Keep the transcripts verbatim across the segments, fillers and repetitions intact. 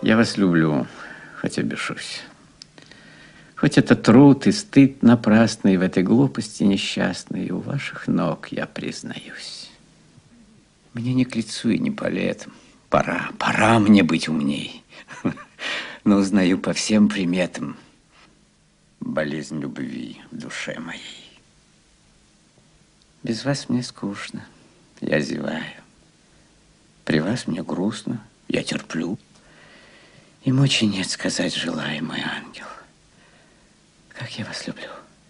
Я вас люблю, хотя бешусь. Хоть это труд и стыд напрасный в этой глупости несчастной, у ваших ног я признаюсь. Мне не к лицу и не по летам. Пора, пора мне быть умней. Но узнаю по всем приметам болезнь любви в душе моей. Без вас мне скучно, я зеваю. При вас мне грустно, я терплю. И мочи нет сказать желаемый ангел. Как я вас люблю.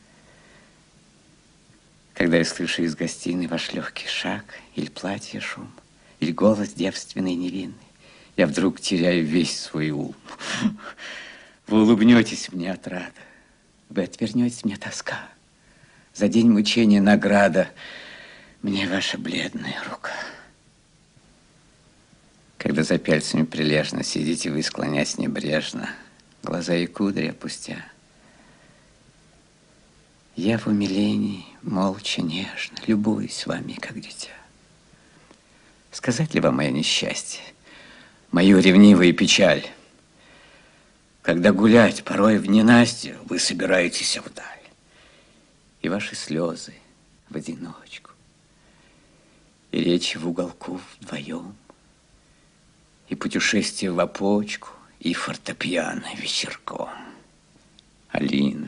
Когда я слышу из гостиной ваш легкий шаг, или платье шум, или голос девственный и невинный, я вдруг теряю весь свой ум. Вы улыбнетесь мне от рада, вы отвернетесь мне тоска. За день мучения награда мне ваша бледная рука. Когда за пяльцами прилежно сидите вы, склонясь небрежно, глаза и кудри опустя, я в умилении, молча, нежно, любуюсь вами, как дитя. Сказать ли вам мое несчастье, мою ревнивую печаль, когда гулять порой в ненастье вы собираетесь вдаль, и ваши слезы в одиночку, и речи в уголку вдвоем, и путешествие в опочку, и фортепиано вечерком. Алина,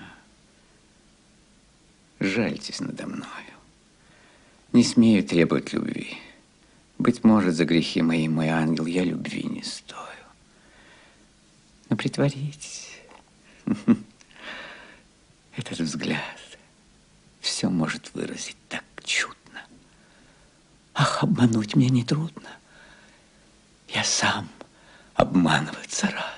жальтесь надо мною. Не смею требовать любви. Быть может, за грехи мои, мой ангел, я любви не стою. Но притворитесь. Этот взгляд все может выразить так чудно. Ах, обмануть мне нетрудно. Я сам обманываться рад.